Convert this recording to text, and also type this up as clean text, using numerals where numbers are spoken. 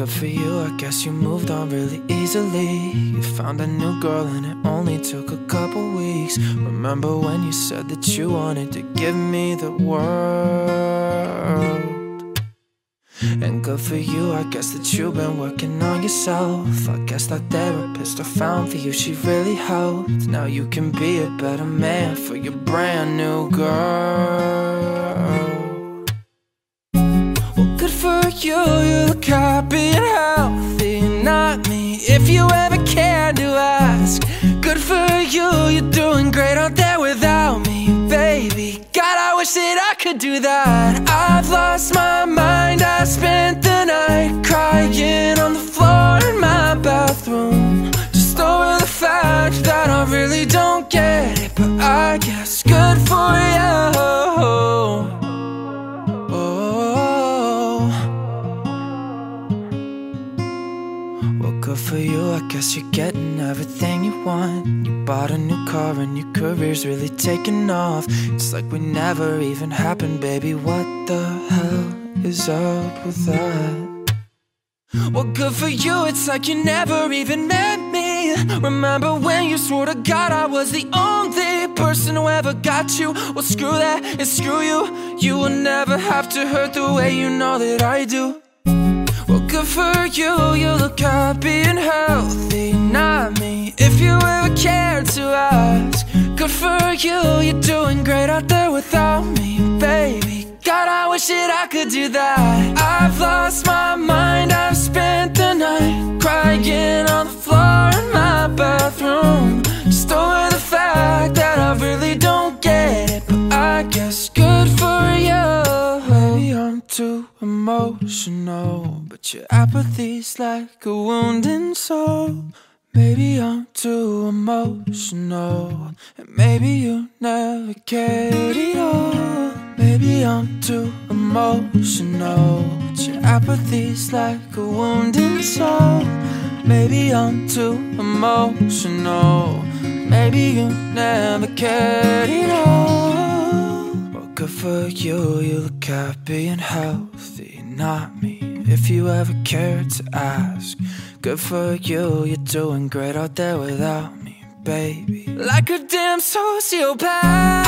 good for you, I guess you moved on really easily. You found a new girl and it only took a couple weeks. Remember when you said that you wanted to give me the world? And good for you, I guess that you've been working on yourself. I guess that therapist I found for you, she really helped. Now you can be a better man for your brand new girl. Well, good for you, you look happy and healthy. Not me, if you ever cared to ask. Good for you, you're doing great out there without me, baby. God, I wish that I could do that. I've lost my mind, I spent the night crying on the floor in my bathroom, just over the fact that I really don't get it. But I guess good for you. Well, good for you, I guess you're getting everything you want. You bought a new car and your career's really taking off. It's like we never even happened, baby. What the hell is up with that? Well, good for you, it's like you never even met me. Remember when you swore to God I was the only person who ever got you? Well, screw that and screw you. You will never have to hurt the way you know that I do. Well, good for you, you look happy and healthy. Not me, if you ever cared to ask. Good for you, you're doing great out there without me, baby. God, I wish that I could do that. I've lost my mind, I've spent the night crying on the floor in my bathroom, just over the fact that I really don't get it. But I guess good for you. Maybe I'm too emotional, but your apathy's like a wounded soul. Maybe I'm too emotional, and maybe you never cared at all. Maybe I'm too emotional, but your apathy's like a wounded soul. Maybe I'm too emotional, maybe you never cared at all. Well, good for you, you look happy and healthy. Not me, if you ever cared to ask. Good for you, you're doing great out there without me, baby. Like a damn sociopath.